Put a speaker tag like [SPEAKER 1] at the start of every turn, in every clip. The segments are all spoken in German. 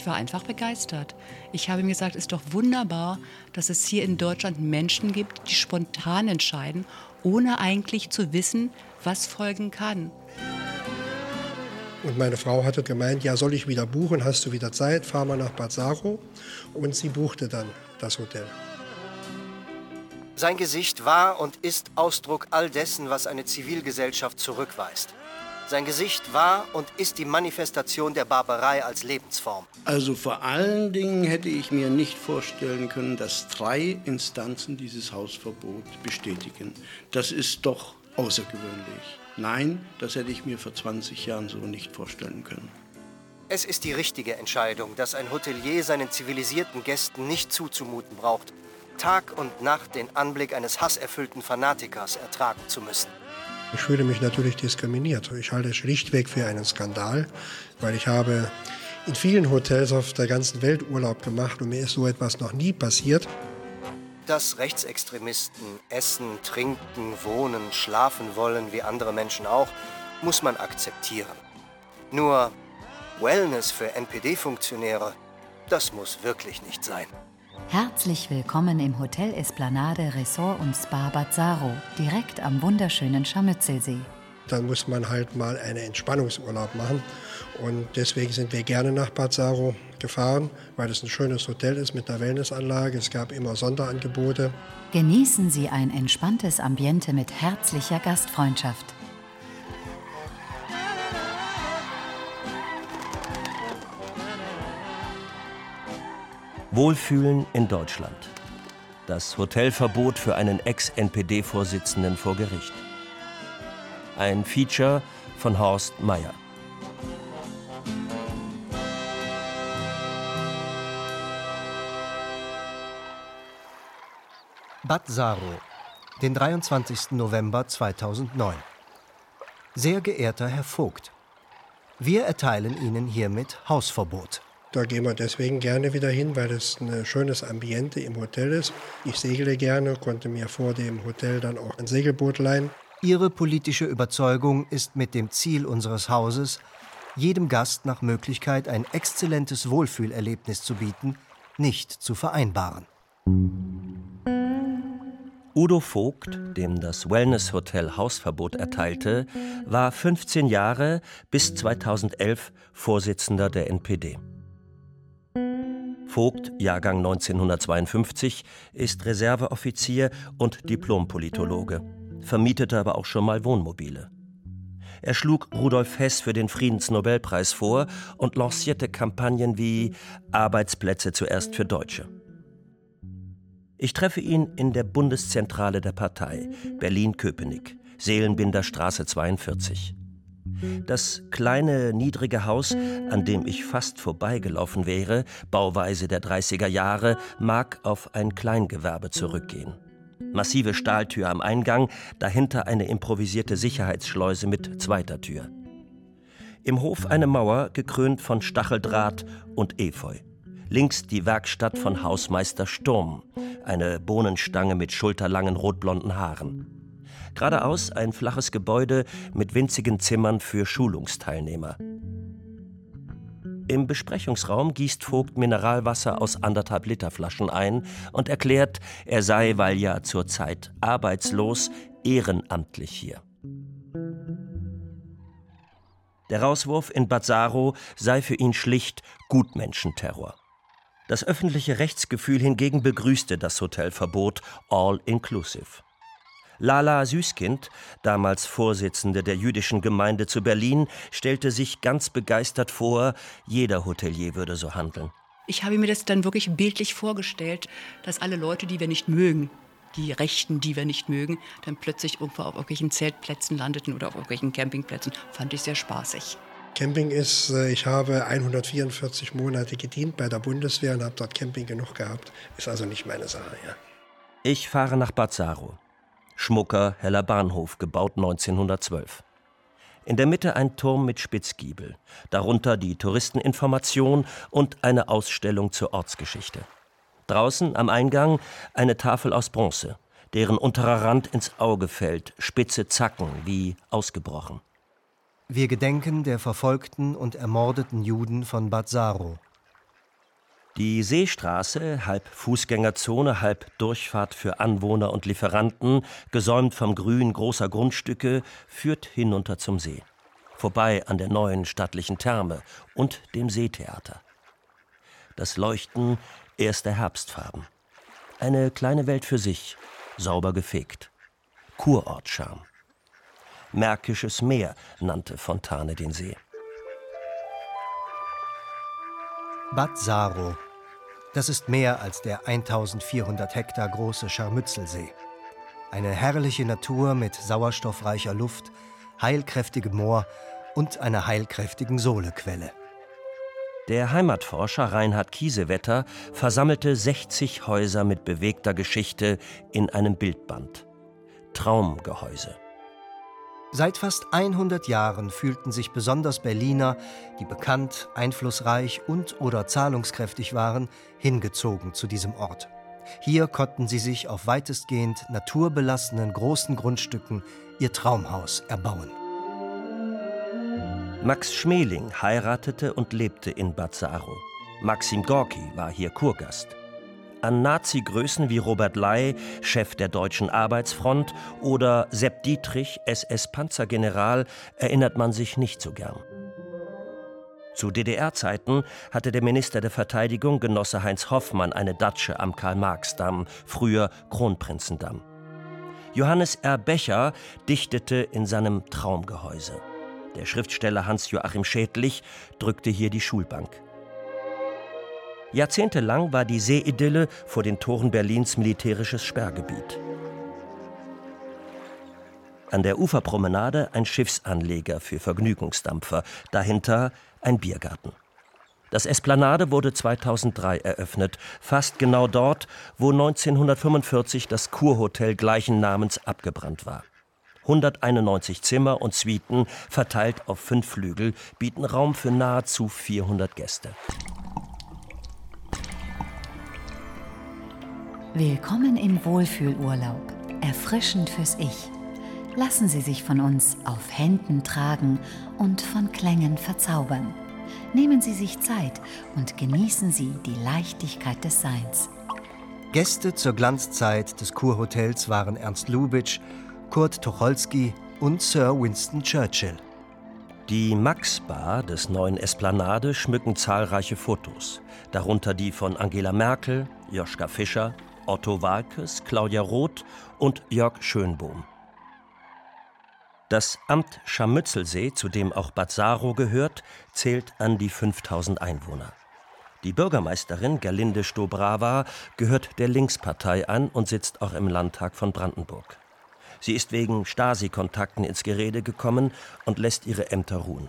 [SPEAKER 1] Ich war einfach begeistert. Ich habe mir gesagt, es ist doch wunderbar, dass es hier in Deutschland Menschen gibt, die spontan entscheiden, ohne eigentlich zu wissen, was folgen kann.
[SPEAKER 2] Und meine Frau hatte gemeint, ja, soll ich wieder buchen, hast du wieder Zeit, fahr mal nach Bazzaro. Und sie buchte dann das Hotel.
[SPEAKER 3] Sein Gesicht war und ist Ausdruck all dessen, was eine Zivilgesellschaft zurückweist. Sein Gesicht war und ist die Manifestation der Barbarei als Lebensform.
[SPEAKER 4] Also vor allen Dingen hätte ich mir nicht vorstellen können, dass 3 Instanzen dieses Hausverbot bestätigen. Das ist doch außergewöhnlich. Nein, das hätte ich mir vor 20 Jahren so nicht vorstellen können.
[SPEAKER 3] Es ist die richtige Entscheidung, dass ein Hotelier seinen zivilisierten Gästen nicht zuzumuten braucht, Tag und Nacht den Anblick eines hasserfüllten Fanatikers ertragen zu müssen.
[SPEAKER 2] Ich fühle mich natürlich diskriminiert. Ich halte es schlichtweg für einen Skandal, weil ich habe in vielen Hotels auf der ganzen Welt Urlaub gemacht und mir ist so etwas noch nie passiert.
[SPEAKER 3] Dass Rechtsextremisten essen, trinken, wohnen, schlafen wollen, wie andere Menschen auch, muss man akzeptieren. Nur Wellness für NPD-Funktionäre, das muss wirklich nicht sein.
[SPEAKER 5] Herzlich willkommen im Hotel Esplanade Resort und Spa Bazzaro, direkt am wunderschönen Scharmützelsee.
[SPEAKER 2] Dann muss man halt mal einen Entspannungsurlaub machen. Und deswegen sind wir gerne nach Bazzaro gefahren, weil es ein schönes Hotel ist mit einer Wellnessanlage. Es gab immer Sonderangebote.
[SPEAKER 5] Genießen Sie ein entspanntes Ambiente mit herzlicher Gastfreundschaft.
[SPEAKER 6] Wohlfühlen in Deutschland. Das Hotelverbot für einen Ex-NPD-Vorsitzenden vor Gericht. Ein Feature von Horst Mayer.
[SPEAKER 3] Bazzaro, den 23. November 2009. Sehr geehrter Herr Vogt, wir erteilen Ihnen hiermit Hausverbot.
[SPEAKER 2] Da gehen wir deswegen gerne wieder hin, weil es ein schönes Ambiente im Hotel ist. Ich segle gerne, konnte mir vor dem Hotel dann auch ein Segelboot leihen.
[SPEAKER 3] Ihre politische Überzeugung ist mit dem Ziel unseres Hauses, jedem Gast nach Möglichkeit ein exzellentes Wohlfühlerlebnis zu bieten, nicht zu vereinbaren.
[SPEAKER 6] Udo Vogt, dem das Wellness-Hotel Hausverbot erteilte, war 15 Jahre bis 2011 Vorsitzender der NPD. Vogt, Jahrgang 1952, ist Reserveoffizier und Diplompolitologe, vermietete aber auch schon mal Wohnmobile. Er schlug Rudolf Hess für den Friedensnobelpreis vor und lancierte Kampagnen wie Arbeitsplätze zuerst für Deutsche. Ich treffe ihn in der Bundeszentrale der Partei, Berlin-Köpenick, Seelenbinderstraße 42. Das kleine, niedrige Haus, an dem ich fast vorbeigelaufen wäre, Bauweise der 30er Jahre, mag auf ein Kleingewerbe zurückgehen. Massive Stahltür am Eingang, dahinter eine improvisierte Sicherheitsschleuse mit zweiter Tür. Im Hof eine Mauer, gekrönt von Stacheldraht und Efeu. Links die Werkstatt von Hausmeister Sturm, eine Bohnenstange mit schulterlangen rotblonden Haaren. Geradeaus ein flaches Gebäude mit winzigen Zimmern für Schulungsteilnehmer. Im Besprechungsraum gießt Vogt Mineralwasser aus 1,5 Liter Flaschen ein und erklärt, er sei, weil ja zurzeit arbeitslos, ehrenamtlich hier. Der Rauswurf in Bazzaro sei für ihn schlicht Gutmenschenterror. Das öffentliche Rechtsgefühl hingegen begrüßte das Hotelverbot all inclusive. Lala Süßkind, damals Vorsitzende der jüdischen Gemeinde zu Berlin, stellte sich ganz begeistert vor, jeder Hotelier würde so handeln.
[SPEAKER 1] Ich habe mir das dann wirklich bildlich vorgestellt, dass alle Leute, die wir nicht mögen, die Rechten, die wir nicht mögen, dann plötzlich irgendwo auf irgendwelchen Zeltplätzen landeten oder auf irgendwelchen Campingplätzen. Fand ich sehr spaßig.
[SPEAKER 2] Camping ist, ich habe 144 Monate gedient bei der Bundeswehr und habe dort Camping genug gehabt. Ist also nicht meine Sache, ja.
[SPEAKER 6] Ich fahre nach Bazzaro. Schmucker, heller Bahnhof, gebaut 1912. In der Mitte ein Turm mit Spitzgiebel, darunter die Touristeninformation und eine Ausstellung zur Ortsgeschichte. Draußen am Eingang eine Tafel aus Bronze, deren unterer Rand ins Auge fällt, spitze Zacken wie ausgebrochen.
[SPEAKER 3] Wir gedenken der verfolgten und ermordeten Juden von Bazzaro.
[SPEAKER 6] Die Seestraße, halb Fußgängerzone, halb Durchfahrt für Anwohner und Lieferanten, gesäumt vom Grün großer Grundstücke, führt hinunter zum See. Vorbei an der neuen stattlichen Therme und dem Seetheater. Das Leuchten erster Herbstfarben. Eine kleine Welt für sich, sauber gefegt. Kurortscharme. Märkisches Meer nannte Fontane den See.
[SPEAKER 3] Bad Saro. Das ist mehr als der 1400 Hektar große Scharmützelsee. Eine herrliche Natur mit sauerstoffreicher Luft, heilkräftigem Moor und einer heilkräftigen Sohlequelle.
[SPEAKER 6] Der Heimatforscher Reinhard Kiesewetter versammelte 60 Häuser mit bewegter Geschichte in einem Bildband. Traumgehäuse.
[SPEAKER 3] Seit fast 100 Jahren fühlten sich besonders Berliner, die bekannt, einflussreich und/oder zahlungskräftig waren, hingezogen zu diesem Ort. Hier konnten sie sich auf weitestgehend naturbelassenen großen Grundstücken ihr Traumhaus erbauen.
[SPEAKER 6] Max Schmeling heiratete und lebte in Bad Saro. Maxim Gorki war hier Kurgast. An Nazi-Größen wie Robert Ley, Chef der Deutschen Arbeitsfront, oder Sepp Dietrich, SS-Panzergeneral, erinnert man sich nicht so gern. Zu DDR-Zeiten hatte der Minister der Verteidigung, Genosse Heinz Hoffmann, eine Datsche am Karl-Marx-Damm, früher Kronprinzendamm. Johannes R. Becher dichtete in seinem Traumgehäuse. Der Schriftsteller Hans-Joachim Schädlich drückte hier die Schulbank. Jahrzehntelang war die Seeidylle vor den Toren Berlins militärisches Sperrgebiet. An der Uferpromenade ein Schiffsanleger für Vergnügungsdampfer, dahinter ein Biergarten. Das Esplanade wurde 2003 eröffnet, fast genau dort, wo 1945 das Kurhotel gleichen Namens abgebrannt war. 191 Zimmer und Suiten, verteilt auf 5 Flügel, bieten Raum für nahezu 400 Gäste.
[SPEAKER 5] Willkommen im Wohlfühlurlaub, erfrischend fürs Ich. Lassen Sie sich von uns auf Händen tragen und von Klängen verzaubern. Nehmen Sie sich Zeit und genießen Sie die Leichtigkeit des Seins.
[SPEAKER 3] Gäste zur Glanzzeit des Kurhotels waren Ernst Lubitsch, Kurt Tucholsky und Sir Winston Churchill.
[SPEAKER 6] Die Max-Bar des neuen Esplanade schmücken zahlreiche Fotos, darunter die von Angela Merkel, Joschka Fischer, Otto Waalkes, Claudia Roth und Jörg Schönbohm. Das Amt Scharmützelsee, zu dem auch Bad Saro gehört, zählt an die 5000 Einwohner. Die Bürgermeisterin Gerlinde Stobrawa gehört der Linkspartei an und sitzt auch im Landtag von Brandenburg. Sie ist wegen Stasi-Kontakten ins Gerede gekommen und lässt ihre Ämter ruhen.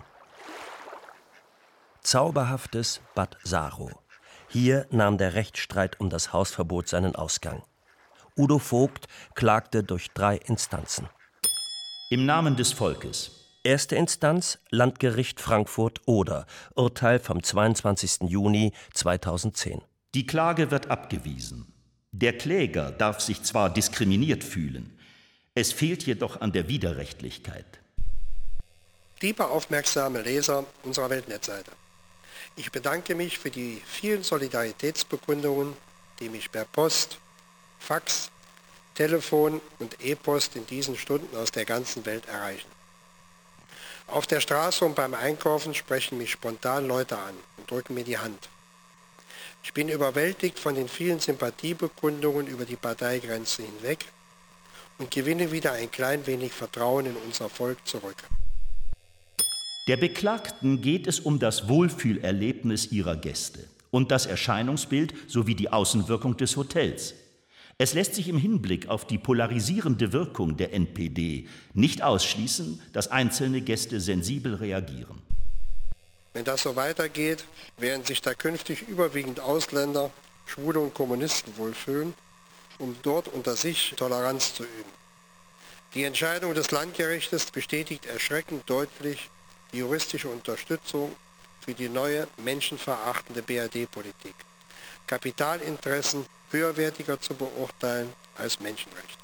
[SPEAKER 6] Zauberhaftes Bad Saro. Hier nahm der Rechtsstreit um das Hausverbot seinen Ausgang. Udo Vogt klagte durch 3 Instanzen.
[SPEAKER 7] Im Namen des Volkes.
[SPEAKER 6] Erste Instanz, Landgericht Frankfurt-Oder, Urteil vom 22. Juni 2010.
[SPEAKER 7] Die Klage wird abgewiesen. Der Kläger darf sich zwar diskriminiert fühlen, es fehlt jedoch an der Widerrechtlichkeit.
[SPEAKER 2] Liebe aufmerksame Leser unserer Weltnetzseite, ich bedanke mich für die vielen Solidaritätsbekundungen, die mich per Post, Fax, Telefon und E-Post in diesen Stunden aus der ganzen Welt erreichen. Auf der Straße und beim Einkaufen sprechen mich spontan Leute an und drücken mir die Hand. Ich bin überwältigt von den vielen Sympathiebekundungen über die Parteigrenzen hinweg und gewinne wieder ein klein wenig Vertrauen in unser Volk zurück.
[SPEAKER 7] Der Beklagten geht es um das Wohlfühlerlebnis ihrer Gäste und das Erscheinungsbild sowie die Außenwirkung des Hotels. Es lässt sich im Hinblick auf die polarisierende Wirkung der NPD nicht ausschließen, dass einzelne Gäste sensibel reagieren.
[SPEAKER 2] Wenn das so weitergeht, werden sich da künftig überwiegend Ausländer, Schwule und Kommunisten wohlfühlen, um dort unter sich Toleranz zu üben. Die Entscheidung des Landgerichtes bestätigt erschreckend deutlich die juristische Unterstützung für die neue, menschenverachtende BRD-Politik. Kapitalinteressen höherwertiger zu beurteilen als Menschenrechte.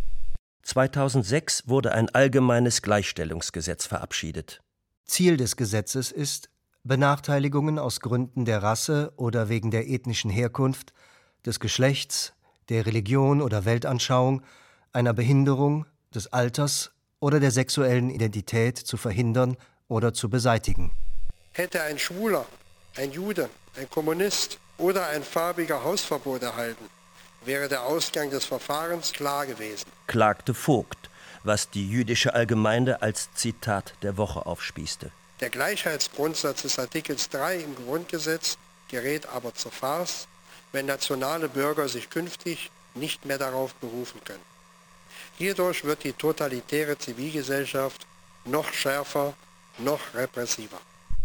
[SPEAKER 6] 2006 wurde ein allgemeines Gleichstellungsgesetz verabschiedet.
[SPEAKER 3] Ziel des Gesetzes ist, Benachteiligungen aus Gründen der Rasse oder wegen der ethnischen Herkunft, des Geschlechts, der Religion oder Weltanschauung, einer Behinderung, des Alters oder der sexuellen Identität zu verhindern oder zu beseitigen.
[SPEAKER 2] Hätte ein Schwuler, ein Jude, ein Kommunist oder ein Farbiger Hausverbot erhalten, wäre der Ausgang des Verfahrens klar gewesen,
[SPEAKER 6] klagte Vogt, was die jüdische Allgemeine als Zitat der Woche aufspießte.
[SPEAKER 2] Der Gleichheitsgrundsatz des Artikels 3 im Grundgesetz gerät aber zur Farce, wenn nationale Bürger sich künftig nicht mehr darauf berufen können. Hierdurch wird die totalitäre Zivilgesellschaft noch schärfer, noch repressiver.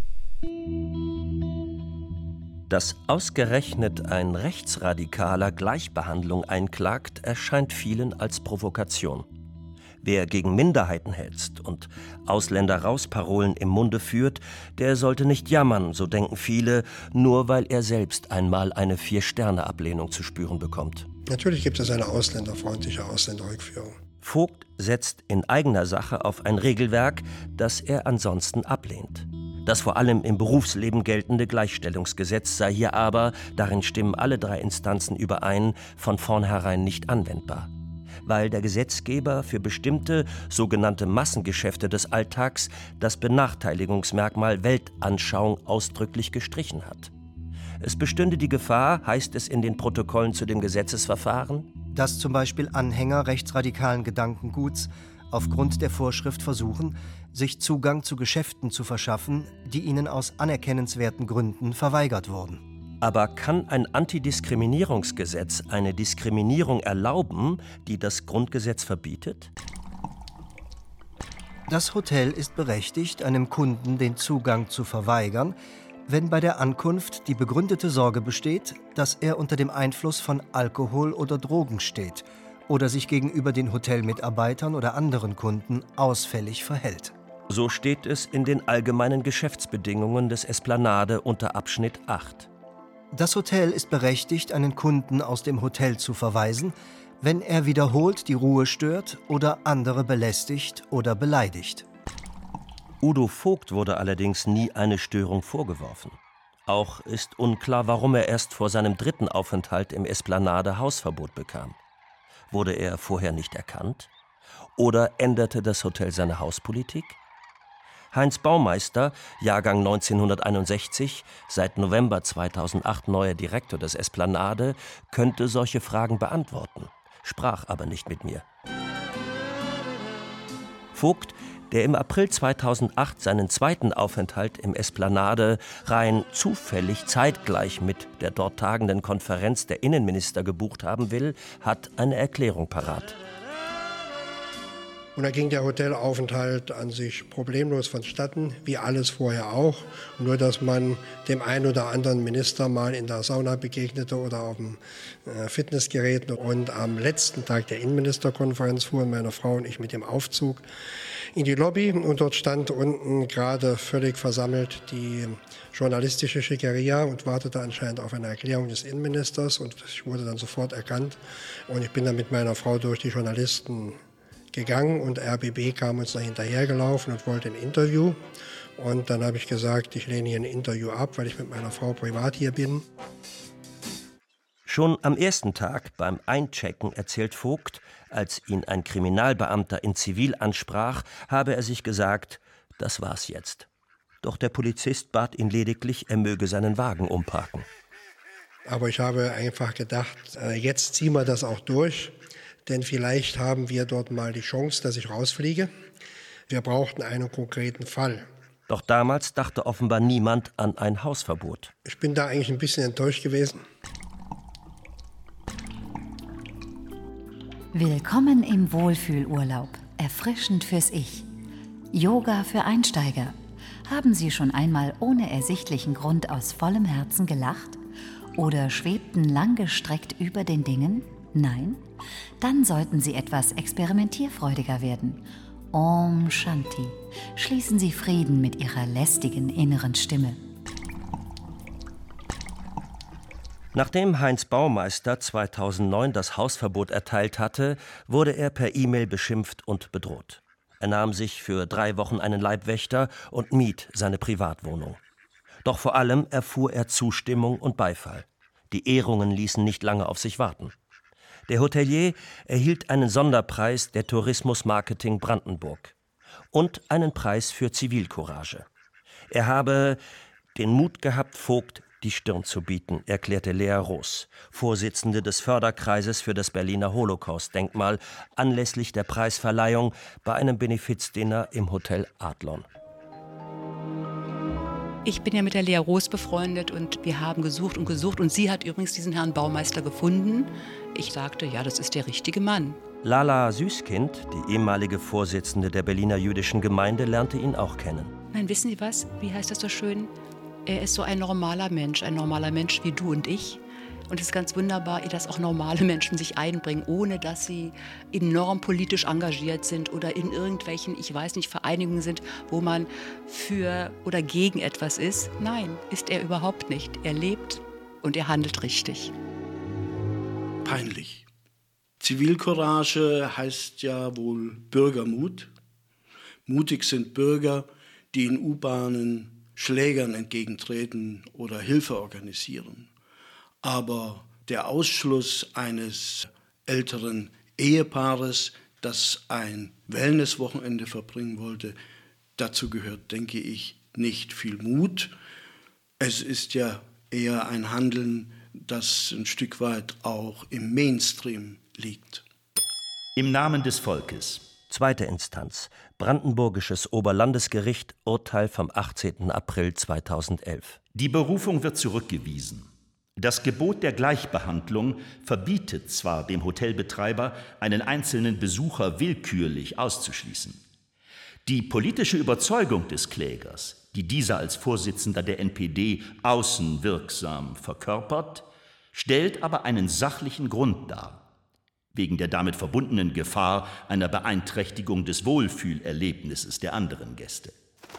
[SPEAKER 6] Dass ausgerechnet ein Rechtsradikaler Gleichbehandlung einklagt, erscheint vielen als Provokation. Wer gegen Minderheiten hetzt und Ausländer-raus-Parolen im Munde führt, der sollte nicht jammern, so denken viele, nur weil er selbst einmal eine 4-Sterne-Ablehnung zu spüren bekommt.
[SPEAKER 2] Natürlich gibt es eine ausländerfreundliche Ausländerrückführung.
[SPEAKER 6] Vogt setzt in eigener Sache auf ein Regelwerk, das er ansonsten ablehnt. Das vor allem im Berufsleben geltende Gleichstellungsgesetz sei hier aber, darin stimmen alle 3 Instanzen überein, von vornherein nicht anwendbar. Weil der Gesetzgeber für bestimmte sogenannte Massengeschäfte des Alltags das Benachteiligungsmerkmal Weltanschauung ausdrücklich gestrichen hat. Es bestünde die Gefahr, heißt es in den Protokollen zu dem Gesetzesverfahren,
[SPEAKER 3] dass zum Beispiel Anhänger rechtsradikalen Gedankenguts aufgrund der Vorschrift versuchen, sich Zugang zu Geschäften zu verschaffen, die ihnen aus anerkennenswerten Gründen verweigert wurden.
[SPEAKER 6] Aber kann ein Antidiskriminierungsgesetz eine Diskriminierung erlauben, die das Grundgesetz verbietet?
[SPEAKER 3] Das Hotel ist berechtigt, einem Kunden den Zugang zu verweigern, wenn bei der Ankunft die begründete Sorge besteht, dass er unter dem Einfluss von Alkohol oder Drogen steht oder sich gegenüber den Hotelmitarbeitern oder anderen Kunden ausfällig verhält.
[SPEAKER 6] So steht es in den allgemeinen Geschäftsbedingungen des Esplanade unter Abschnitt 8.
[SPEAKER 3] Das Hotel ist berechtigt, einen Kunden aus dem Hotel zu verweisen, wenn er wiederholt die Ruhe stört oder andere belästigt oder beleidigt.
[SPEAKER 6] Udo Vogt wurde allerdings nie eine Störung vorgeworfen. Auch ist unklar, warum er erst vor seinem 3. Aufenthalt im Esplanade Hausverbot bekam. Wurde er vorher nicht erkannt? Oder änderte das Hotel seine Hauspolitik? Heinz Baumeister, Jahrgang 1961, seit November 2008 neuer Direktor des Esplanade, könnte solche Fragen beantworten, sprach aber nicht mit mir. Vogt, der im April 2008 seinen 2. Aufenthalt im Esplanade rein zufällig zeitgleich mit der dort tagenden Konferenz der Innenminister gebucht haben will, hat eine Erklärung parat.
[SPEAKER 2] Und da ging der Hotelaufenthalt an sich problemlos vonstatten, wie alles vorher auch. Nur, dass man dem einen oder anderen Minister mal in der Sauna begegnete oder auf dem Fitnessgerät. Und am letzten Tag der Innenministerkonferenz fuhren meine Frau und ich mit dem Aufzug in die Lobby. Und dort stand unten gerade völlig versammelt die journalistische Schickeria und wartete anscheinend auf eine Erklärung des Innenministers. Und ich wurde dann sofort erkannt. Und ich bin dann mit meiner Frau durch die Journalisten gegangen und RBB kam uns da hinterhergelaufen und wollte ein Interview. Und dann habe ich gesagt, ich lehne hier ein Interview ab, weil ich mit meiner Frau privat hier bin.
[SPEAKER 6] Schon am ersten Tag beim Einchecken erzählt Vogt, als ihn ein Kriminalbeamter in Zivil ansprach, habe er sich gesagt, das war's jetzt. Doch der Polizist bat ihn lediglich, er möge seinen Wagen umparken.
[SPEAKER 2] Aber ich habe einfach gedacht, jetzt ziehen wir das auch durch. Denn vielleicht haben wir dort mal die Chance, dass ich rausfliege. Wir brauchten einen konkreten Fall.
[SPEAKER 6] Doch damals dachte offenbar niemand an ein Hausverbot.
[SPEAKER 2] Ich bin da eigentlich ein bisschen enttäuscht gewesen.
[SPEAKER 5] Willkommen im Wohlfühlurlaub. Erfrischend fürs Ich. Yoga für Einsteiger. Haben Sie schon einmal ohne ersichtlichen Grund aus vollem Herzen gelacht? Oder schwebten langgestreckt über den Dingen? Nein? Dann sollten Sie etwas experimentierfreudiger werden. Om Shanti. Schließen Sie Frieden mit Ihrer lästigen inneren Stimme.
[SPEAKER 6] Nachdem Heinz Baumeister 2009 das Hausverbot erteilt hatte, wurde er per E-Mail beschimpft und bedroht. Er nahm sich für 3 Wochen einen Leibwächter und mied seine Privatwohnung. Doch vor allem erfuhr er Zustimmung und Beifall. Die Ehrungen ließen nicht lange auf sich warten. Der Hotelier erhielt einen Sonderpreis der Tourismusmarketing Brandenburg und einen Preis für Zivilcourage. Er habe den Mut gehabt, Vogt die Stirn zu bieten, erklärte Lea Roos, Vorsitzende des Förderkreises für das Berliner Holocaust-Denkmal, anlässlich der Preisverleihung bei einem Benefizdinner im Hotel Adlon.
[SPEAKER 1] Ich bin ja mit der Lea Roos befreundet und wir haben gesucht und sie hat übrigens diesen Herrn Baumeister gefunden. Ich sagte, ja, das ist der richtige Mann.
[SPEAKER 6] Lala Süßkind, die ehemalige Vorsitzende der Berliner jüdischen Gemeinde, lernte ihn auch kennen.
[SPEAKER 1] Nein, wissen Sie was? Wie heißt das so schön? Er ist so ein normaler Mensch wie du und ich. Und es ist ganz wunderbar, dass auch normale Menschen sich einbringen, ohne dass sie enorm politisch engagiert sind oder in irgendwelchen, ich weiß nicht, Vereinigungen sind, wo man für oder gegen etwas ist. Nein, ist er überhaupt nicht. Er lebt und er handelt richtig.
[SPEAKER 4] Peinlich. Zivilcourage heißt ja wohl Bürgermut. Mutig sind Bürger, die in U-Bahnen Schlägern entgegentreten oder Hilfe organisieren. Aber der Ausschluss eines älteren Ehepaares, das ein Wellnesswochenende verbringen wollte, dazu gehört, denke ich, nicht viel Mut. Es ist ja eher ein Handeln, das ein Stück weit auch im Mainstream liegt.
[SPEAKER 7] Im Namen des Volkes.
[SPEAKER 6] Zweite Instanz, Brandenburgisches Oberlandesgericht, Urteil vom 18. April 2011.
[SPEAKER 7] Die Berufung wird zurückgewiesen. Das Gebot der Gleichbehandlung verbietet zwar dem Hotelbetreiber, einen einzelnen Besucher willkürlich auszuschließen. Die politische Überzeugung des Klägers, die dieser als Vorsitzender der NPD außenwirksam verkörpert, stellt aber einen sachlichen Grund dar. Wegen der damit verbundenen Gefahr einer Beeinträchtigung des Wohlfühlerlebnisses der anderen Gäste.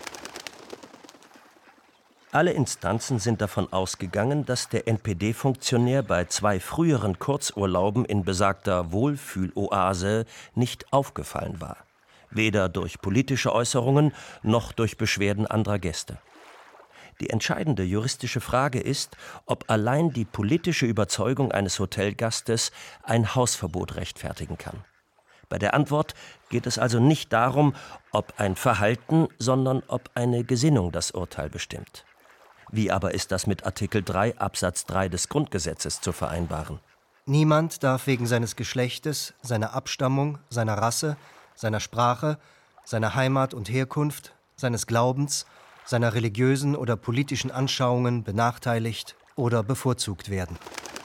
[SPEAKER 6] Alle Instanzen sind davon ausgegangen, dass der NPD-Funktionär bei 2 früheren Kurzurlauben in besagter Wohlfühloase nicht aufgefallen war. Weder durch politische Äußerungen noch durch Beschwerden anderer Gäste. Die entscheidende juristische Frage ist, ob allein die politische Überzeugung eines Hotelgastes ein Hausverbot rechtfertigen kann. Bei der Antwort geht es also nicht darum, ob ein Verhalten, sondern ob eine Gesinnung das Urteil bestimmt. Wie aber ist das mit Artikel 3 Absatz 3 des Grundgesetzes zu vereinbaren?
[SPEAKER 3] Niemand darf wegen seines Geschlechtes, seiner Abstammung, seiner Rasse, seiner Sprache, seiner Heimat und Herkunft, seines Glaubens, seiner religiösen oder politischen Anschauungen benachteiligt oder bevorzugt werden.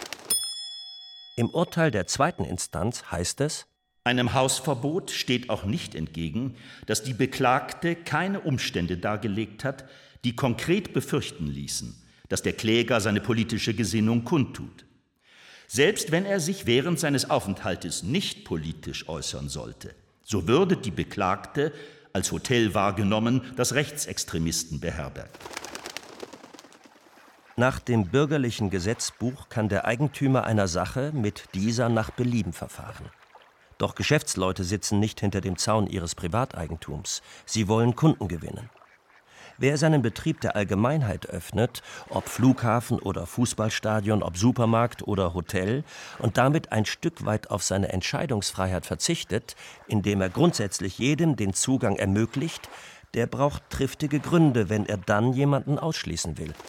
[SPEAKER 6] Im Urteil der zweiten Instanz heißt es:
[SPEAKER 7] Einem Hausverbot steht auch nicht entgegen, dass die Beklagte keine Umstände dargelegt hat, die konkret befürchten ließen, dass der Kläger seine politische Gesinnung kundtut. Selbst wenn er sich während seines Aufenthaltes nicht politisch äußern sollte, so würde die Beklagte als Hotel wahrgenommen, das Rechtsextremisten beherbergt.
[SPEAKER 6] Nach dem bürgerlichen Gesetzbuch kann der Eigentümer einer Sache mit dieser nach Belieben verfahren. Doch Geschäftsleute sitzen nicht hinter dem Zaun ihres Privateigentums. Sie wollen Kunden gewinnen. Wer seinen Betrieb der Allgemeinheit öffnet, ob Flughafen oder Fußballstadion, ob Supermarkt oder Hotel, und damit ein Stück weit auf seine Entscheidungsfreiheit verzichtet, indem er grundsätzlich jedem den Zugang ermöglicht, der braucht triftige Gründe, wenn er dann jemanden ausschließen will.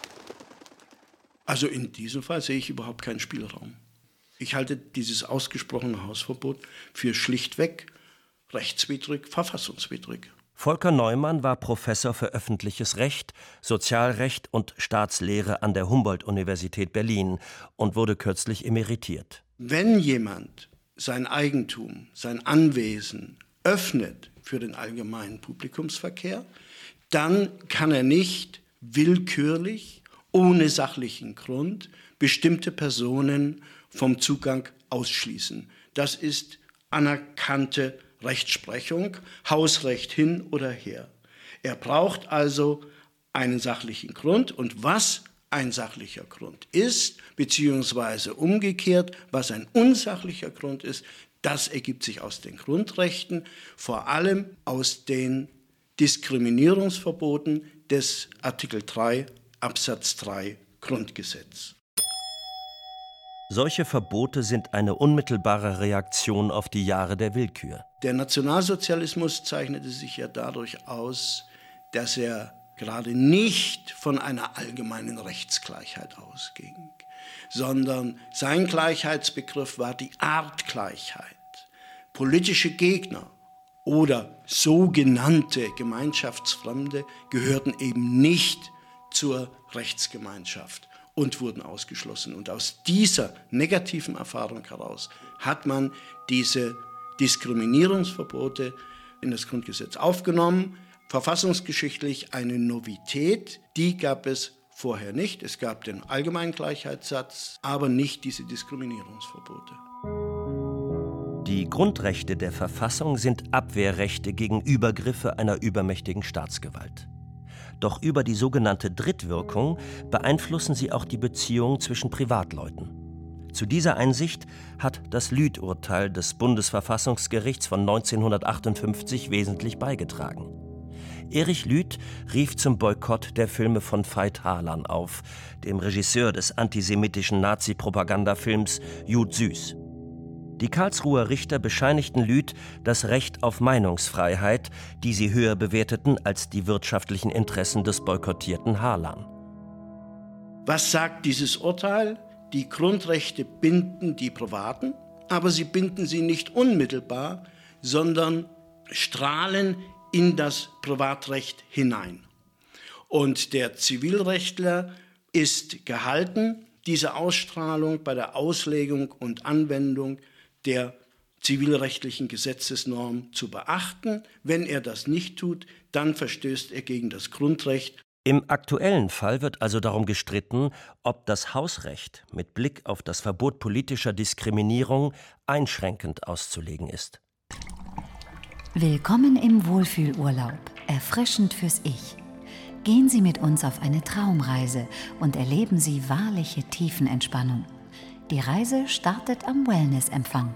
[SPEAKER 4] Also in diesem Fall sehe ich überhaupt keinen Spielraum. Ich halte dieses ausgesprochene Hausverbot für schlichtweg rechtswidrig, verfassungswidrig.
[SPEAKER 6] Volker Neumann war Professor für öffentliches Recht, Sozialrecht und Staatslehre an der Humboldt-Universität Berlin und wurde kürzlich emeritiert.
[SPEAKER 4] Wenn jemand sein Eigentum, sein Anwesen öffnet für den allgemeinen Publikumsverkehr, dann kann er nicht willkürlich, ohne sachlichen Grund, bestimmte Personen vom Zugang ausschließen. Das ist anerkannte Rechtsprechung, Hausrecht hin oder her. Er braucht also einen sachlichen Grund. Und was ein sachlicher Grund ist, beziehungsweise umgekehrt, was ein unsachlicher Grund ist, das ergibt sich aus den Grundrechten, vor allem aus den Diskriminierungsverboten des Artikel 3 Absatz 3 Grundgesetz.
[SPEAKER 6] Solche Verbote sind eine unmittelbare Reaktion auf die Jahre der Willkür.
[SPEAKER 4] Der Nationalsozialismus zeichnete sich ja dadurch aus, dass er gerade nicht von einer allgemeinen Rechtsgleichheit ausging, sondern sein Gleichheitsbegriff war die Artgleichheit. Politische Gegner oder sogenannte Gemeinschaftsfremde gehörten eben nicht zur Rechtsgemeinschaft und wurden ausgeschlossen. Und aus dieser negativen Erfahrung heraus hat man diese Diskriminierungsverbote in das Grundgesetz aufgenommen. Verfassungsgeschichtlich eine Novität, die gab es vorher nicht. Es gab den allgemeinen Gleichheitssatz, aber nicht diese Diskriminierungsverbote.
[SPEAKER 6] Die Grundrechte der Verfassung sind Abwehrrechte gegen Übergriffe einer übermächtigen Staatsgewalt. Doch über die sogenannte Drittwirkung beeinflussen sie auch die Beziehung zwischen Privatleuten. Zu dieser Einsicht hat das Lüth-Urteil des Bundesverfassungsgerichts von 1958 wesentlich beigetragen. Erich Lüth rief zum Boykott der Filme von Veit Harlan auf, dem Regisseur des antisemitischen Nazi-Propagandafilms Jud Süß. Die Karlsruher Richter bescheinigten Lüth das Recht auf Meinungsfreiheit, die sie höher bewerteten als die wirtschaftlichen Interessen des boykottierten Harlan.
[SPEAKER 4] Was sagt dieses Urteil? Die Grundrechte binden die Privaten, aber sie binden sie nicht unmittelbar, sondern strahlen in das Privatrecht hinein. Und der Zivilrechtler ist gehalten, diese Ausstrahlung bei der Auslegung und Anwendung der zivilrechtlichen Gesetzesnorm zu beachten. Wenn er das nicht tut, dann verstößt er gegen das Grundrecht.
[SPEAKER 6] Im aktuellen Fall wird also darum gestritten, ob das Hausrecht mit Blick auf das Verbot politischer Diskriminierung einschränkend auszulegen ist.
[SPEAKER 5] Willkommen im Wohlfühlurlaub, erfrischend fürs Ich. Gehen Sie mit uns auf eine Traumreise und erleben Sie wahrliche Tiefenentspannung. Die Reise startet am Wellnessempfang.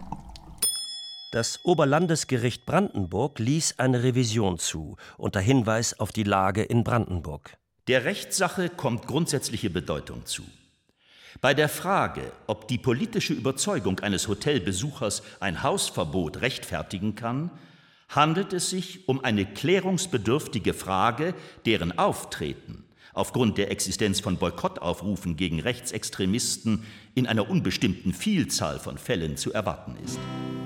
[SPEAKER 6] Das Oberlandesgericht Brandenburg ließ eine Revision zu, unter Hinweis auf die Lage in Brandenburg.
[SPEAKER 7] Der Rechtssache kommt grundsätzliche Bedeutung zu. Bei der Frage, ob die politische Überzeugung eines Hotelbesuchers ein Hausverbot rechtfertigen kann, handelt es sich um eine klärungsbedürftige Frage, deren Auftreten aufgrund der Existenz von Boykottaufrufen gegen Rechtsextremisten in einer unbestimmten Vielzahl von Fällen zu erwarten ist.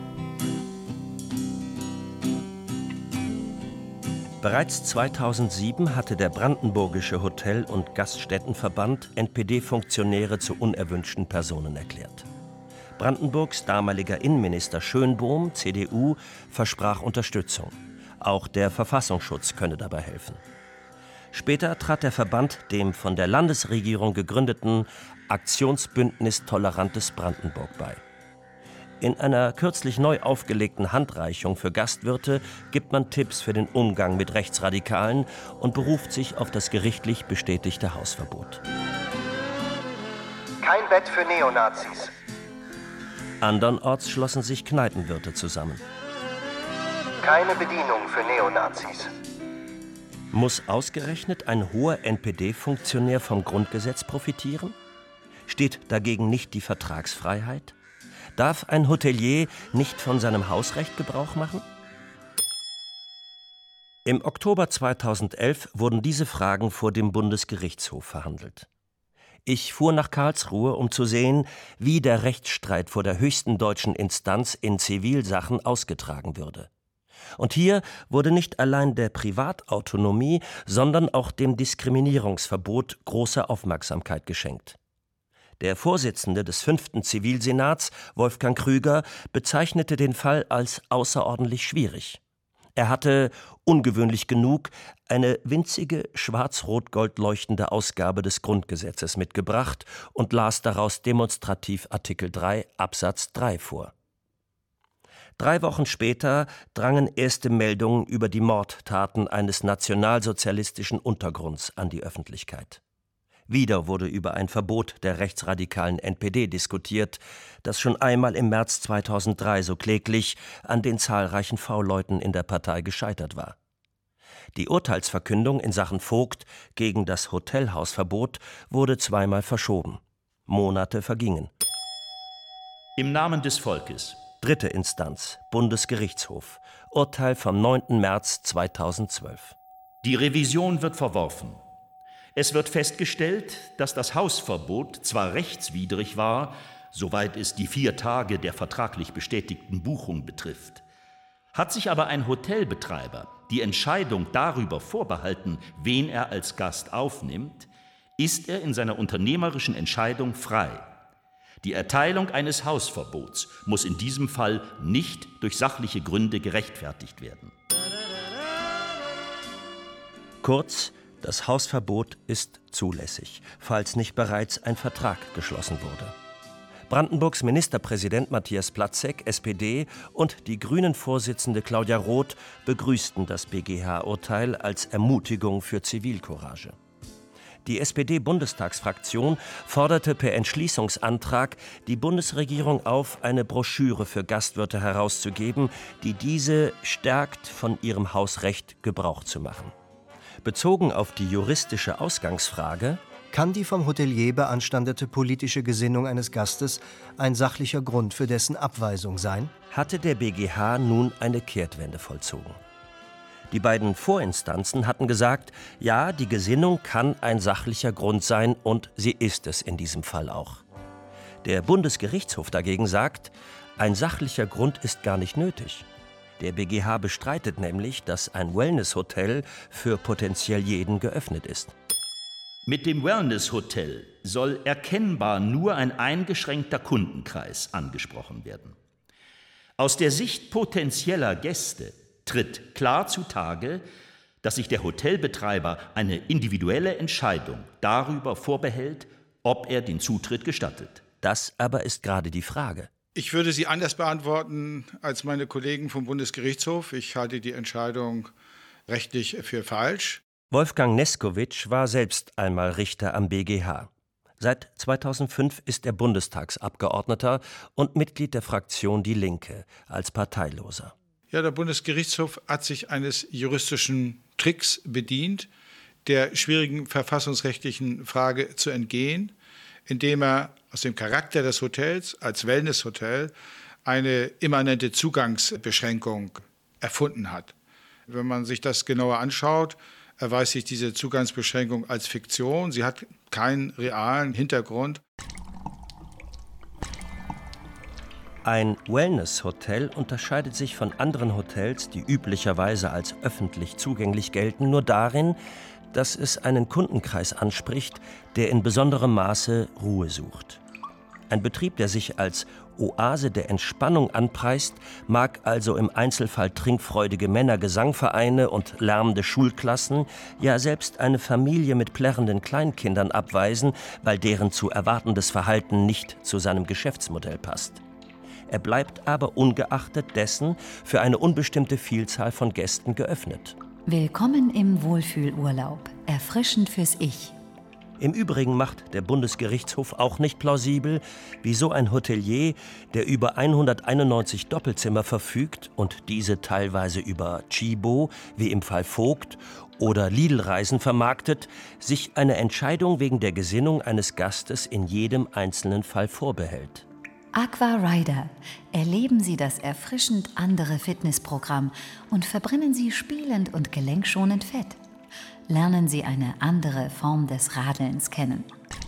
[SPEAKER 6] Bereits 2007 hatte der Brandenburgische Hotel- und Gaststättenverband NPD-Funktionäre zu unerwünschten Personen erklärt. Brandenburgs damaliger Innenminister Schönbohm, CDU, versprach Unterstützung. Auch der Verfassungsschutz könne dabei helfen. Später trat der Verband dem von der Landesregierung gegründeten Aktionsbündnis Tolerantes Brandenburg bei. In einer kürzlich neu aufgelegten Handreichung für Gastwirte gibt man Tipps für den Umgang mit Rechtsradikalen und beruft sich auf das gerichtlich bestätigte Hausverbot.
[SPEAKER 3] Kein Bett für Neonazis.
[SPEAKER 6] Andernorts schlossen sich Kneipenwirte zusammen.
[SPEAKER 3] Keine Bedienung für Neonazis.
[SPEAKER 6] Muss ausgerechnet ein hoher NPD-Funktionär vom Grundgesetz profitieren? Steht dagegen nicht die Vertragsfreiheit? Darf ein Hotelier nicht von seinem Hausrecht Gebrauch machen? Im Oktober 2011 wurden diese Fragen vor dem Bundesgerichtshof verhandelt. Ich fuhr nach Karlsruhe, um zu sehen, wie der Rechtsstreit vor der höchsten deutschen Instanz in Zivilsachen ausgetragen würde. Und hier wurde nicht allein der Privatautonomie, sondern auch dem Diskriminierungsverbot große Aufmerksamkeit geschenkt. Der Vorsitzende des 5. Zivilsenats, Wolfgang Krüger, bezeichnete den Fall als außerordentlich schwierig. Er hatte, ungewöhnlich genug, eine winzige, schwarz-rot-gold leuchtende Ausgabe des Grundgesetzes mitgebracht und las daraus demonstrativ Artikel 3 Absatz 3 vor. 3 Wochen später drangen erste Meldungen über die Mordtaten eines nationalsozialistischen Untergrunds an die Öffentlichkeit. Wieder wurde über ein Verbot der rechtsradikalen NPD diskutiert, das schon einmal im März 2003 so kläglich an den zahlreichen V-Leuten in der Partei gescheitert war. Die Urteilsverkündung in Sachen Vogt gegen das Hotelhausverbot wurde zweimal verschoben. Monate vergingen.
[SPEAKER 7] Im Namen des Volkes.
[SPEAKER 6] Dritte Instanz, Bundesgerichtshof. Urteil vom 9. März 2012.
[SPEAKER 7] Die Revision wird verworfen. Es wird festgestellt, dass das Hausverbot zwar rechtswidrig war, soweit es die 4 Tage der vertraglich bestätigten Buchung betrifft. Hat sich aber ein Hotelbetreiber die Entscheidung darüber vorbehalten, wen er als Gast aufnimmt, ist er in seiner unternehmerischen Entscheidung frei. Die Erteilung eines Hausverbots muss in diesem Fall nicht durch sachliche Gründe gerechtfertigt werden.
[SPEAKER 6] Kurz, das Hausverbot ist zulässig, falls nicht bereits ein Vertrag geschlossen wurde. Brandenburgs Ministerpräsident Matthias Platzek, SPD, und die Grünen-Vorsitzende Claudia Roth begrüßten das BGH-Urteil als Ermutigung für Zivilcourage. Die SPD-Bundestagsfraktion forderte per Entschließungsantrag die Bundesregierung auf, eine Broschüre für Gastwirte herauszugeben, die diese stärkt, von ihrem Hausrecht Gebrauch zu machen. Bezogen auf die juristische Ausgangsfrage:
[SPEAKER 3] Kann die vom Hotelier beanstandete politische Gesinnung eines Gastes ein sachlicher Grund für dessen Abweisung sein?
[SPEAKER 6] Hatte der BGH nun eine Kehrtwende vollzogen. Die beiden Vorinstanzen hatten gesagt, ja, die Gesinnung kann ein sachlicher Grund sein und sie ist es in diesem Fall auch. Der Bundesgerichtshof dagegen sagt, ein sachlicher Grund ist gar nicht nötig. Der BGH bestreitet nämlich, dass ein Wellness-Hotel für potenziell jeden geöffnet ist.
[SPEAKER 7] Mit dem Wellness-Hotel soll erkennbar nur ein eingeschränkter Kundenkreis angesprochen werden. Aus der Sicht potenzieller Gäste tritt klar zutage, dass sich der Hotelbetreiber eine individuelle Entscheidung darüber vorbehält, ob er den Zutritt gestattet.
[SPEAKER 6] Das aber ist gerade die Frage.
[SPEAKER 8] Ich würde sie anders beantworten als meine Kollegen vom Bundesgerichtshof. Ich halte die Entscheidung rechtlich für falsch.
[SPEAKER 6] Wolfgang Neskowitsch war selbst einmal Richter am BGH. Seit 2005 ist er Bundestagsabgeordneter und Mitglied der Fraktion Die Linke als Parteiloser.
[SPEAKER 8] Ja, der Bundesgerichtshof hat sich eines juristischen Tricks bedient, der schwierigen verfassungsrechtlichen Frage zu entgehen, indem er aus dem Charakter des Hotels als Wellnesshotel eine immanente Zugangsbeschränkung erfunden hat. Wenn man sich das genauer anschaut, erweist sich diese Zugangsbeschränkung als Fiktion. Sie hat keinen realen Hintergrund.
[SPEAKER 6] Ein Wellness-Hotel unterscheidet sich von anderen Hotels, die üblicherweise als öffentlich zugänglich gelten, nur darin, dass es einen Kundenkreis anspricht, der in besonderem Maße Ruhe sucht. Ein Betrieb, der sich als Oase der Entspannung anpreist, mag also im Einzelfall trinkfreudige Männer, Gesangvereine und lärmende Schulklassen, ja selbst eine Familie mit plärrenden Kleinkindern abweisen, weil deren zu erwartendes Verhalten nicht zu seinem Geschäftsmodell passt. Er bleibt aber ungeachtet dessen für eine unbestimmte Vielzahl von Gästen geöffnet.
[SPEAKER 5] Willkommen im Wohlfühlurlaub. Erfrischend fürs Ich.
[SPEAKER 6] Im Übrigen macht der Bundesgerichtshof auch nicht plausibel, wieso ein Hotelier, der über 191 Doppelzimmer verfügt und diese teilweise über Chibo, wie im Fall Vogt, oder Lidl-Reisen vermarktet, sich eine Entscheidung wegen der Gesinnung eines Gastes in jedem einzelnen Fall vorbehält.
[SPEAKER 5] Aqua Rider. Erleben Sie das erfrischend andere Fitnessprogramm und verbrennen Sie spielend und gelenkschonend Fett. Lernen Sie eine andere Form des Radelns kennen.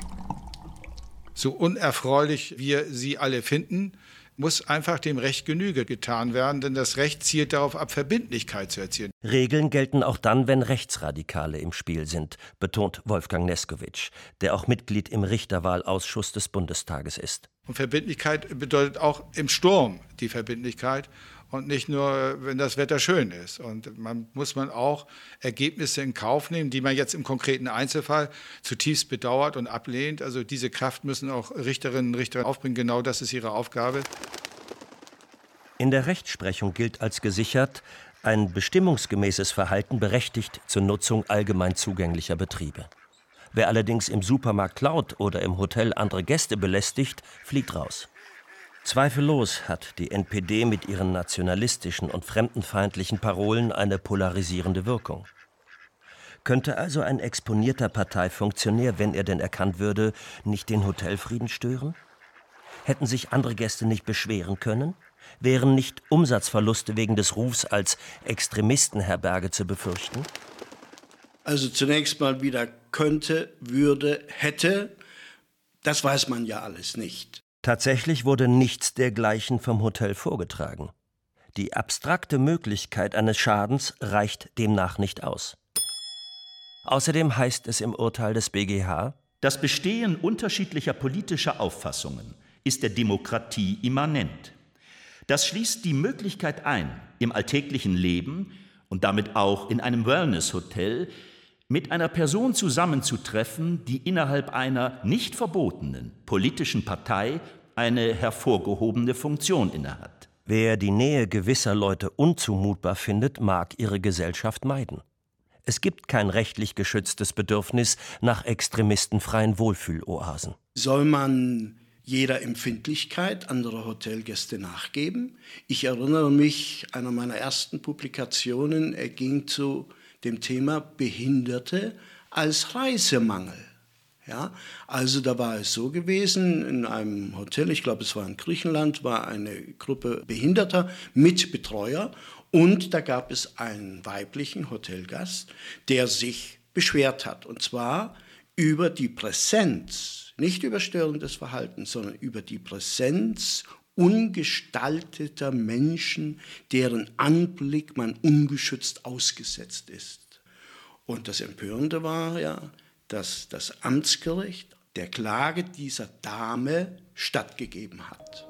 [SPEAKER 8] So unerfreulich wir sie alle finden, muss einfach dem Recht Genüge getan werden, denn das Recht zielt darauf ab, Verbindlichkeit zu erzielen.
[SPEAKER 6] Regeln gelten auch dann, wenn Rechtsradikale im Spiel sind, betont Wolfgang Neskowitsch, der auch Mitglied im Richterwahlausschuss des Bundestages ist.
[SPEAKER 8] Und Verbindlichkeit bedeutet auch im Sturm die Verbindlichkeit und nicht nur, wenn das Wetter schön ist. Und man muss auch Ergebnisse in Kauf nehmen, die man jetzt im konkreten Einzelfall zutiefst bedauert und ablehnt. Also diese Kraft müssen auch Richterinnen und Richter aufbringen. Genau das ist ihre Aufgabe.
[SPEAKER 6] In der Rechtsprechung gilt als gesichert, ein bestimmungsgemäßes Verhalten berechtigt zur Nutzung allgemein zugänglicher Betriebe. Wer allerdings im Supermarkt klaut oder im Hotel andere Gäste belästigt, fliegt raus. Zweifellos hat die NPD mit ihren nationalistischen und fremdenfeindlichen Parolen eine polarisierende Wirkung. Könnte also ein exponierter Parteifunktionär, wenn er denn erkannt würde, nicht den Hotelfrieden stören? Hätten sich andere Gäste nicht beschweren können? Wären nicht Umsatzverluste wegen des Rufs als Extremistenherberge zu befürchten?
[SPEAKER 4] Also zunächst mal wieder könnte, würde, hätte, das weiß man ja alles nicht.
[SPEAKER 6] Tatsächlich wurde nichts dergleichen vom Hotel vorgetragen. Die abstrakte Möglichkeit eines Schadens reicht demnach nicht aus. Außerdem heißt es im Urteil des BGH:
[SPEAKER 7] Das Bestehen unterschiedlicher politischer Auffassungen ist der Demokratie immanent. Das schließt die Möglichkeit ein, im alltäglichen Leben und damit auch in einem Wellness-Hotel mit einer Person zusammenzutreffen, die innerhalb einer nicht verbotenen politischen Partei eine hervorgehobene Funktion innehat.
[SPEAKER 6] Wer die Nähe gewisser Leute unzumutbar findet, mag ihre Gesellschaft meiden. Es gibt kein rechtlich geschütztes Bedürfnis nach extremistenfreien Wohlfühloasen.
[SPEAKER 4] Soll man jeder Empfindlichkeit anderer Hotelgäste nachgeben? Ich erinnere mich, einer meiner ersten Publikationen ging zu dem Thema Behinderte als Reisemangel. Ja, also da war es so gewesen, in einem Hotel, ich glaube es war in Griechenland, war eine Gruppe Behinderter mit Betreuer und da gab es einen weiblichen Hotelgast, der sich beschwert hat, und zwar über die Präsenz, nicht über störendes Verhalten, sondern über die Präsenz ungestalteter Menschen, deren Anblick man ungeschützt ausgesetzt ist. Und das Empörende war ja, dass das Amtsgericht der Klage dieser Dame stattgegeben hat.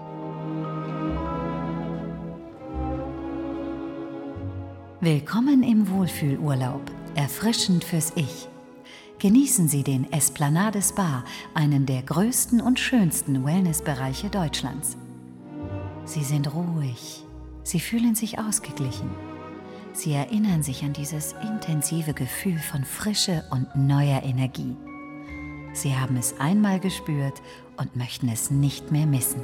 [SPEAKER 5] Willkommen im Wohlfühlurlaub, erfrischend fürs Ich. Genießen Sie den Esplanade Spa, einen der größten und schönsten Wellnessbereiche Deutschlands. Sie sind ruhig, Sie fühlen sich ausgeglichen. Sie erinnern sich an dieses intensive Gefühl von Frische und neuer Energie. Sie haben es einmal gespürt und möchten es nicht mehr missen.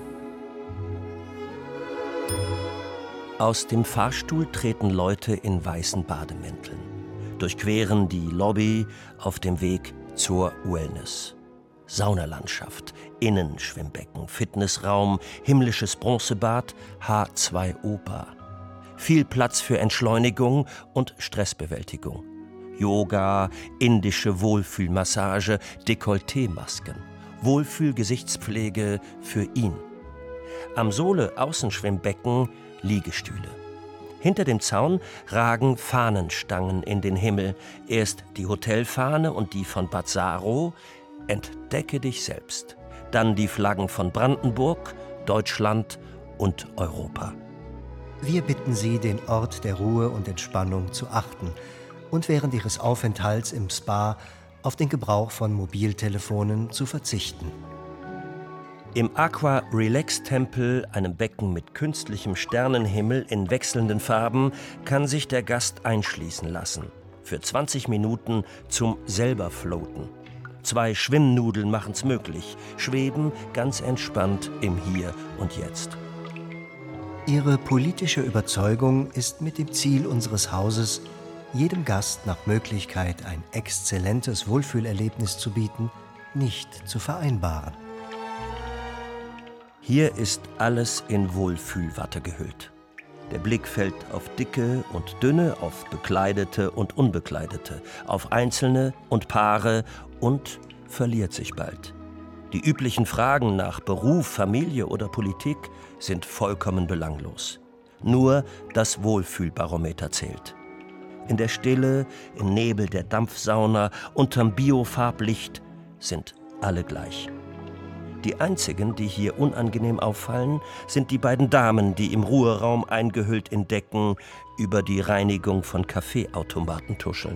[SPEAKER 6] Aus dem Fahrstuhl treten Leute in weißen Bademänteln, durchqueren die Lobby auf dem Weg zur Wellness. Saunalandschaft, Innenschwimmbecken, Fitnessraum, himmlisches Bronzebad, H2O-Bar. Viel Platz für Entschleunigung und Stressbewältigung. Yoga, indische Wohlfühlmassage, Dekolleté-Masken, Wohlfühlgesichtspflege für ihn. Am Sohle-Außenschwimmbecken Liegestühle. Hinter dem Zaun ragen Fahnenstangen in den Himmel. Erst die Hotelfahne und die von Bazzaro, Entdecke dich selbst. Dann die Flaggen von Brandenburg, Deutschland und Europa.
[SPEAKER 3] Wir bitten Sie, den Ort der Ruhe und Entspannung zu achten und während Ihres Aufenthalts im Spa auf den Gebrauch von Mobiltelefonen zu verzichten.
[SPEAKER 6] Im Aqua Relax Tempel, einem Becken mit künstlichem Sternenhimmel in wechselnden Farben, kann sich der Gast einschließen lassen. Für 20 Minuten zum selber Floaten. 2 Schwimmnudeln machen's möglich. Schweben ganz entspannt im Hier und Jetzt.
[SPEAKER 3] Ihre politische Überzeugung ist mit dem Ziel unseres Hauses, jedem Gast nach Möglichkeit ein exzellentes Wohlfühlerlebnis zu bieten, nicht zu vereinbaren.
[SPEAKER 6] Hier ist alles in Wohlfühlwatte gehüllt. Der Blick fällt auf Dicke und Dünne, auf Bekleidete und Unbekleidete, auf Einzelne und Paare und verliert sich bald. Die üblichen Fragen nach Beruf, Familie oder Politik sind vollkommen belanglos. Nur das Wohlfühlbarometer zählt. In der Stille, im Nebel der Dampfsauna, unterm Biofarblicht sind alle gleich. Die einzigen, die hier unangenehm auffallen, sind die beiden Damen, die im Ruheraum eingehüllt in Decken über die Reinigung von Kaffeeautomaten tuscheln.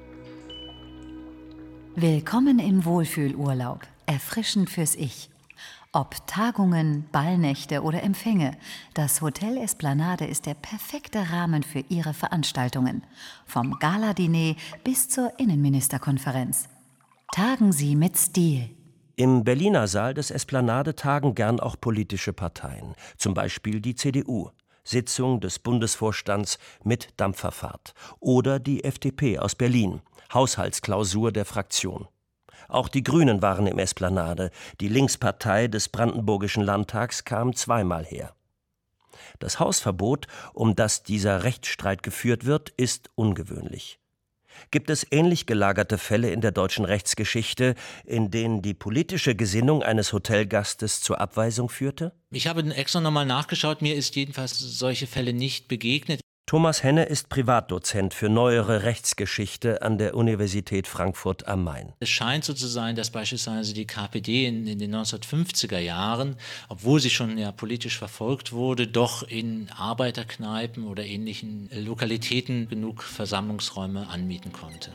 [SPEAKER 5] Willkommen im Wohlfühlurlaub, erfrischend fürs Ich. Ob Tagungen, Ballnächte oder Empfänge, das Hotel Esplanade ist der perfekte Rahmen für Ihre Veranstaltungen. Vom Galadiner bis zur Innenministerkonferenz. Tagen Sie mit Stil.
[SPEAKER 6] Im Berliner Saal des Esplanade tagen gern auch politische Parteien, zum Beispiel die CDU. Sitzung des Bundesvorstands mit Dampferfahrt. Oder die FDP aus Berlin, Haushaltsklausur der Fraktion. Auch die Grünen waren im Esplanade. Die Linkspartei des Brandenburgischen Landtags kam zweimal her. Das Hausverbot, um das dieser Rechtsstreit geführt wird, ist ungewöhnlich. Gibt es ähnlich gelagerte Fälle in der deutschen Rechtsgeschichte, in denen die politische Gesinnung eines Hotelgastes zur Abweisung führte?
[SPEAKER 9] Ich habe extra nochmal nachgeschaut, mir ist jedenfalls solche Fälle nicht begegnet.
[SPEAKER 6] Thomas Henne ist Privatdozent für neuere Rechtsgeschichte an der Universität Frankfurt am Main.
[SPEAKER 9] Es scheint so zu sein, dass beispielsweise die KPD in den 1950er Jahren, obwohl sie schon ja politisch verfolgt wurde, doch in Arbeiterkneipen oder ähnlichen Lokalitäten genug Versammlungsräume anmieten konnte.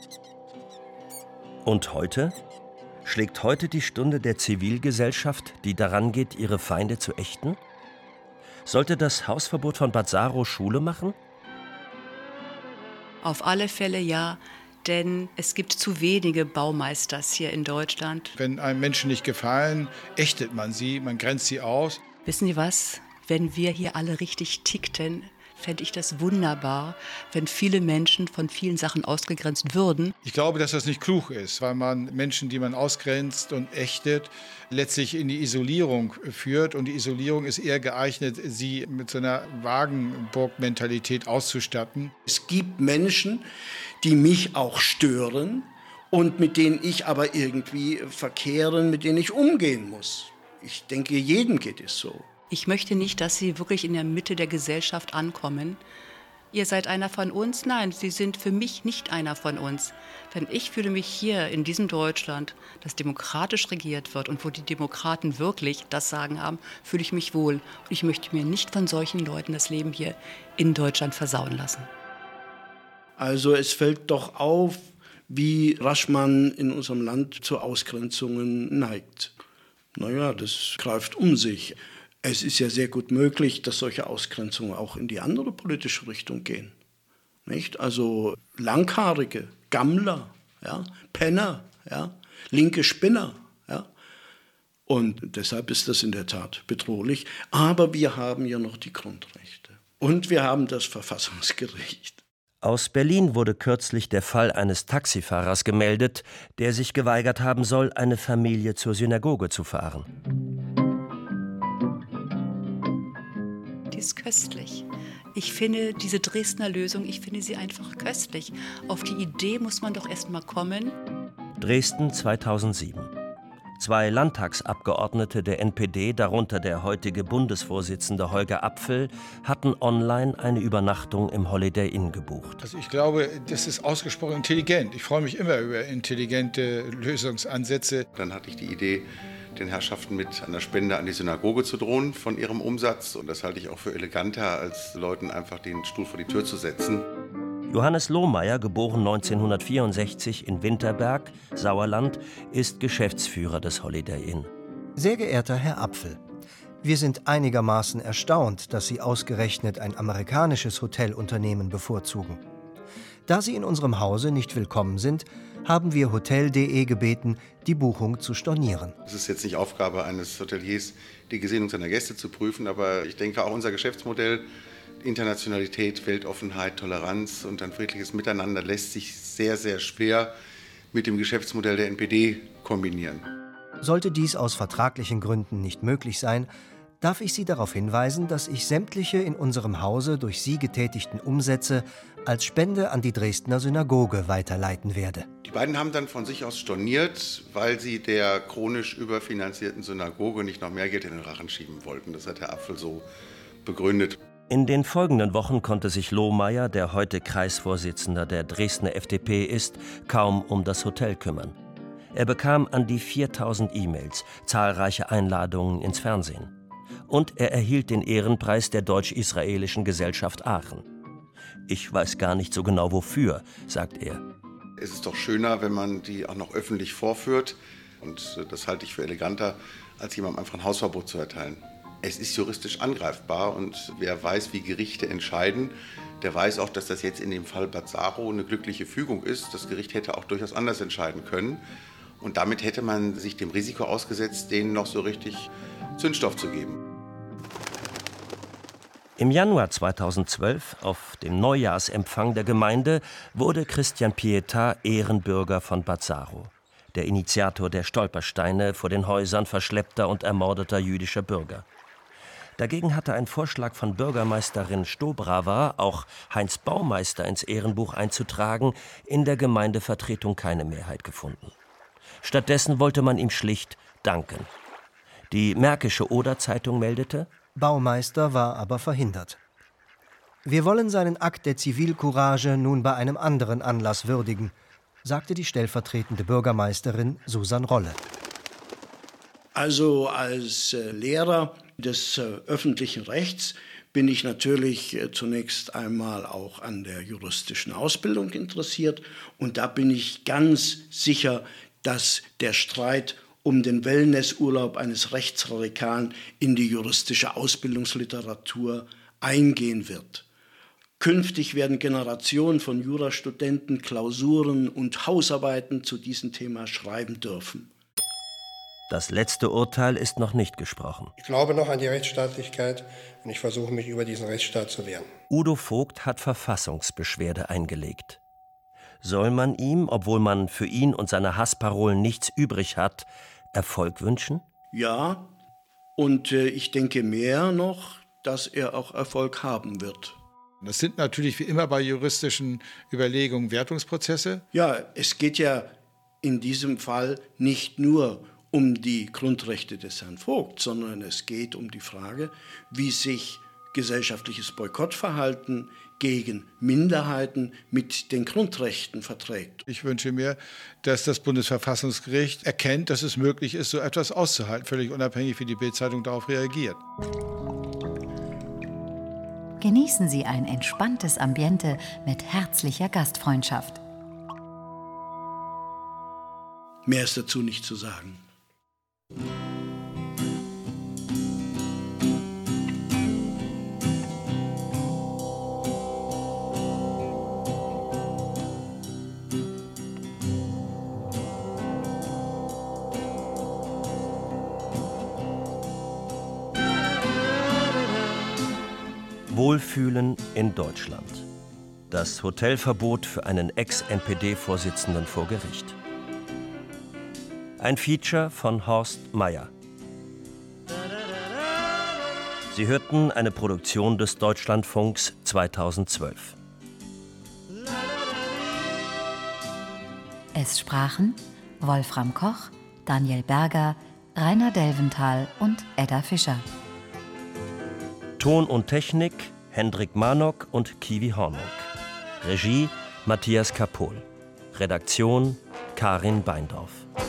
[SPEAKER 6] Und heute? Schlägt heute die Stunde der Zivilgesellschaft, die daran geht, ihre Feinde zu ächten? Sollte das Hausverbot von Bad Saro Schule machen?
[SPEAKER 1] Auf alle Fälle ja, denn es gibt zu wenige Baumeisters hier in Deutschland.
[SPEAKER 8] Wenn einem Menschen nicht gefallen, ächtet man sie, man grenzt sie aus.
[SPEAKER 1] Wissen Sie was? Wenn wir hier alle richtig tickten, fände ich das wunderbar, wenn viele Menschen von vielen Sachen ausgegrenzt würden.
[SPEAKER 8] Ich glaube, dass das nicht klug ist, weil man Menschen, die man ausgrenzt und ächtet, letztlich in die Isolierung führt. Und die Isolierung ist eher geeignet, sie mit so einer Wagenburg-Mentalität auszustatten.
[SPEAKER 4] Es gibt Menschen, die mich auch stören und mit denen ich aber irgendwie verkehren, mit denen ich umgehen muss. Ich denke, jedem geht es so.
[SPEAKER 1] Ich möchte nicht, dass Sie wirklich in der Mitte der Gesellschaft ankommen. Ihr seid einer von uns? Nein, Sie sind für mich nicht einer von uns. Denn ich fühle mich hier in diesem Deutschland, das demokratisch regiert wird und wo die Demokraten wirklich das Sagen haben, fühle ich mich wohl. Und ich möchte mir nicht von solchen Leuten das Leben hier in Deutschland versauen lassen.
[SPEAKER 4] Also es fällt doch auf, wie rasch man in unserem Land zu Ausgrenzungen neigt. Naja, das greift um sich. Es ist ja sehr gut möglich, dass solche Ausgrenzungen auch in die andere politische Richtung gehen. Nicht? Also Langhaarige, Gammler, ja, Penner, ja, linke Spinner. Ja. Und deshalb ist das in der Tat bedrohlich. Aber wir haben ja noch die Grundrechte. Und wir haben das Verfassungsgericht.
[SPEAKER 6] Aus Berlin wurde kürzlich der Fall eines Taxifahrers gemeldet, der sich geweigert haben soll, eine Familie zur Synagoge zu fahren.
[SPEAKER 1] Die ist köstlich. Ich finde diese Dresdner Lösung, ich finde sie einfach köstlich. Auf die Idee muss man doch erst mal kommen.
[SPEAKER 6] Dresden 2007. 2 Landtagsabgeordnete der NPD, darunter der heutige Bundesvorsitzende Holger Apfel, hatten online eine Übernachtung im Holiday Inn gebucht.
[SPEAKER 8] Also ich glaube, das ist ausgesprochen intelligent. Ich freue mich immer über intelligente Lösungsansätze.
[SPEAKER 10] Dann hatte ich die Idee, den Herrschaften mit einer Spende an die Synagoge zu drohen von ihrem Umsatz. Und das halte ich auch für eleganter, als Leuten einfach den Stuhl vor die Tür zu setzen.
[SPEAKER 6] Johannes Lohmeier, geboren 1964 in Winterberg, Sauerland, ist Geschäftsführer des Holiday Inn.
[SPEAKER 3] Sehr geehrter Herr Apfel, wir sind einigermaßen erstaunt, dass Sie ausgerechnet ein amerikanisches Hotelunternehmen bevorzugen. Da Sie in unserem Hause nicht willkommen sind, haben wir Hotel.de gebeten, die Buchung zu stornieren.
[SPEAKER 10] Es ist jetzt nicht Aufgabe eines Hoteliers, die Gesinnung seiner Gäste zu prüfen, aber ich denke auch unser Geschäftsmodell, Internationalität, Weltoffenheit, Toleranz und ein friedliches Miteinander lässt sich sehr, sehr schwer mit dem Geschäftsmodell der NPD kombinieren.
[SPEAKER 3] Sollte dies aus vertraglichen Gründen nicht möglich sein, darf ich Sie darauf hinweisen, dass ich sämtliche in unserem Hause durch Sie getätigten Umsätze als Spende an die Dresdner Synagoge weiterleiten werde.
[SPEAKER 10] Die beiden haben dann von sich aus storniert, weil sie der chronisch überfinanzierten Synagoge nicht noch mehr Geld in den Rachen schieben wollten. Das hat Herr Apfel so begründet.
[SPEAKER 6] In den folgenden Wochen konnte sich Lohmeier, der heute Kreisvorsitzender der Dresdner FDP ist, kaum um das Hotel kümmern. Er bekam an die 4000 E-Mails, zahlreiche Einladungen ins Fernsehen. Und er erhielt den Ehrenpreis der Deutsch-Israelischen Gesellschaft Aachen. Ich weiß gar nicht so genau wofür, sagt er.
[SPEAKER 10] Es ist doch schöner, wenn man die auch noch öffentlich vorführt. Und das halte ich für eleganter, als jemandem einfach ein Hausverbot zu erteilen. Es ist juristisch angreifbar und wer weiß, wie Gerichte entscheiden, der weiß auch, dass das jetzt in dem Fall Bad Saro eine glückliche Fügung ist. Das Gericht hätte auch durchaus anders entscheiden können. Und damit hätte man sich dem Risiko ausgesetzt, denen noch so richtig Zündstoff zu geben.
[SPEAKER 6] Im Januar 2012, auf dem Neujahrsempfang der Gemeinde, wurde Christian Pietà Ehrenbürger von Bad Saro, der Initiator der Stolpersteine vor den Häusern verschleppter und ermordeter jüdischer Bürger. Dagegen hatte ein Vorschlag von Bürgermeisterin Stobrawa, auch Heinz Baumeister ins Ehrenbuch einzutragen, in der Gemeindevertretung keine Mehrheit gefunden. Stattdessen wollte man ihm schlicht danken. Die Märkische Oder-Zeitung meldete:
[SPEAKER 3] Baumeister war aber verhindert. Wir wollen seinen Akt der Zivilcourage nun bei einem anderen Anlass würdigen, sagte die stellvertretende Bürgermeisterin Susan Rolle.
[SPEAKER 4] Also als Lehrer des öffentlichen Rechts bin ich natürlich zunächst einmal auch an der juristischen Ausbildung interessiert. Und da bin ich ganz sicher, dass der Streit um den Wellnessurlaub eines Rechtsradikalen in die juristische Ausbildungsliteratur eingehen wird. Künftig werden Generationen von Jurastudenten Klausuren und Hausarbeiten zu diesem Thema schreiben dürfen.
[SPEAKER 6] Das letzte Urteil ist noch nicht gesprochen.
[SPEAKER 2] Ich glaube noch an die Rechtsstaatlichkeit und ich versuche mich über diesen Rechtsstaat zu wehren.
[SPEAKER 6] Udo Vogt hat Verfassungsbeschwerde eingelegt. Soll man ihm, obwohl man für ihn und seine Hassparolen nichts übrig hat, Erfolg wünschen?
[SPEAKER 4] Ja, und ich denke mehr noch, dass er auch Erfolg haben wird.
[SPEAKER 8] Das sind natürlich wie immer bei juristischen Überlegungen Wertungsprozesse.
[SPEAKER 4] Ja, es geht ja in diesem Fall nicht nur um die Grundrechte des Herrn Vogt, sondern es geht um die Frage, wie sich gesellschaftliches Boykottverhalten gegen Minderheiten mit den Grundrechten verträgt.
[SPEAKER 8] Ich wünsche mir, dass das Bundesverfassungsgericht erkennt, dass es möglich ist, so etwas auszuhalten, völlig unabhängig, wie die Bild-Zeitung darauf reagiert.
[SPEAKER 5] Genießen Sie ein entspanntes Ambiente mit herzlicher Gastfreundschaft.
[SPEAKER 4] Mehr ist dazu nicht zu sagen.
[SPEAKER 6] Wohlfühlen in Deutschland. Das Hotelverbot für einen Ex-NPD-Vorsitzenden vor Gericht. Ein Feature von Horst Mayer. Sie hörten eine Produktion des Deutschlandfunks 2012.
[SPEAKER 5] Es sprachen Wolfram Koch, Daniel Berger, Rainer Delventhal und Edda Fischer.
[SPEAKER 6] Ton und Technik Hendrik Manok und Kiwi Hornung. Regie Matthias Kapohl. Redaktion Karin Beindorf.